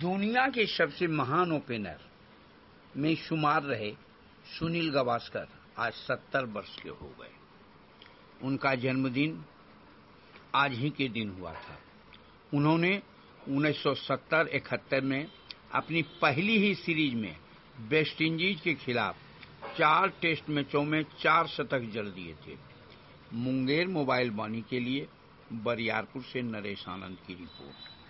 दुनिया के सबसे महान ओपनर में शुमार रहे सुनील गावस्कर आज 70 वर्ष के हो गए। उनका जन्मदिन आज ही के दिन हुआ था। उन्होंने 1970-71 में अपनी पहली ही सीरीज में वेस्ट इंडीज के खिलाफ 4 टेस्ट मैचों में 4 शतक जड़ दिए थे। मुंगेर मोबाइल वाणी के लिए बरियारपुर से नरेश आनंद की रिपोर्ट।